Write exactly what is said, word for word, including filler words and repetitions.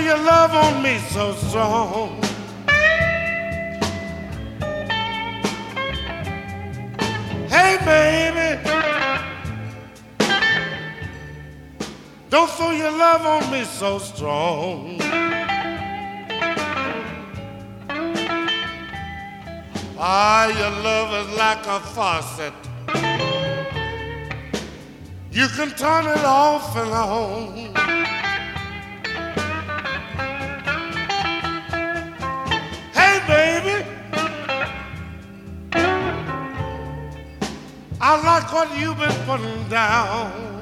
your love on me so strong. Hey, baby, don't throw your love on me so strong. Ah, your love is like a faucet. You can turn it off and on. Hey, baby, I like what you've been putting down.